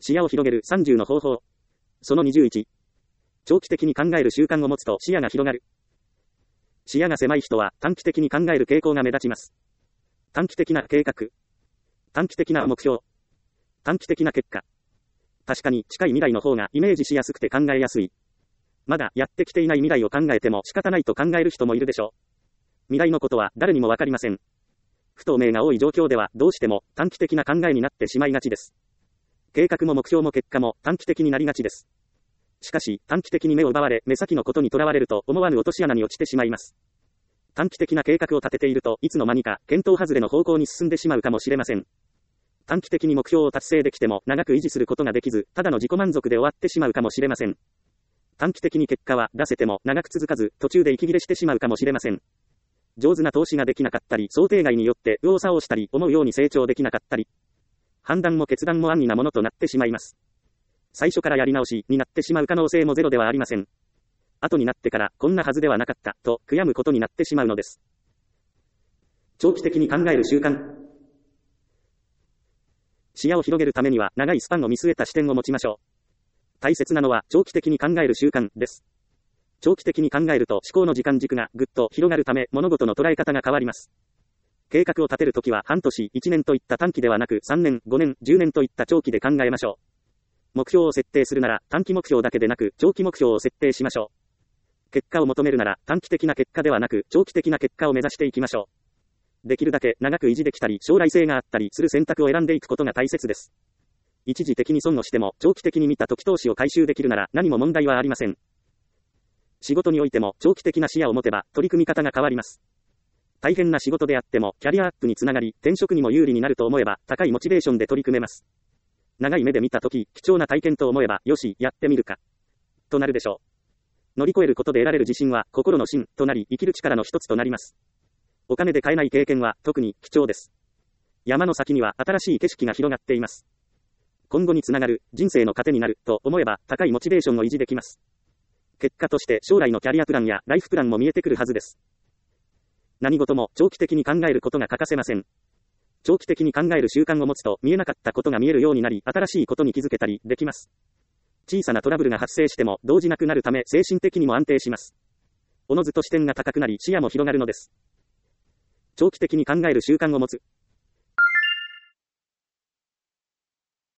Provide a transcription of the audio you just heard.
視野を広げる30の方法。その21。長期的に考える習慣を持つと視野が広がる。視野が狭い人は短期的に考える傾向が目立ちます。短期的な計画。短期的な目標。短期的な結果。確かに近い未来の方がイメージしやすくて考えやすい。まだやってきていない未来を考えても仕方ないと考える人もいるでしょう。未来のことは誰にもわかりません。不透明が多い状況ではどうしても短期的な考えになってしまいがちです。計画も目標も結果も短期的になりがちです。しかし短期的に目を奪われ目先のことにとらわれると思わぬ落とし穴に落ちてしまいます。短期的な計画を立てているといつの間にか見当外れの方向に進んでしまうかもしれません。短期的に目標を達成できても長く維持することができず、ただの自己満足で終わってしまうかもしれません。短期的に結果は出せても長く続かず、途中で息切れしてしまうかもしれません。上手な投資ができなかったり、想定外によって右往左往したり、思うように成長できなかったり、判断も決断も安易なものとなってしまいます。最初からやり直しになってしまう可能性もゼロではありません。後になってからこんなはずではなかったと悔やむことになってしまうのです。長期的に考える習慣。視野を広げるためには長いスパンを見据えた視点を持ちましょう。大切なのは長期的に考える習慣です。長期的に考えると思考の時間軸がぐっと広がるため物事の捉え方が変わります。計画を立てるときは半年、1年といった短期ではなく3年、5年、10年といった長期で考えましょう。目標を設定するなら短期目標だけでなく長期目標を設定しましょう。結果を求めるなら短期的な結果ではなく長期的な結果を目指していきましょう。できるだけ長く維持できたり将来性があったりする選択を選んでいくことが大切です。一時的に損をしても長期的に見た時投資を回収できるなら何も問題はありません。仕事においても長期的な視野を持てば取り組み方が変わります。大変な仕事であってもキャリアアップにつながり転職にも有利になると思えば高いモチベーションで取り組めます。長い目で見たとき貴重な体験と思えばよしやってみるかとなるでしょう。乗り越えることで得られる自信は心の芯となり生きる力の一つとなります。お金で買えない経験は特に貴重です。山の先には新しい景色が広がっています。今後につながる人生の糧になると思えば高いモチベーションを維持できます。結果として将来のキャリアプランやライフプランも見えてくるはずです。何事も長期的に考えることが欠かせません。長期的に考える習慣を持つと見えなかったことが見えるようになり新しいことに気づけたりできます。小さなトラブルが発生しても動じなくなるため精神的にも安定します。おのずと視点が高くなり視野も広がるのです。長期的に考える習慣を持つ。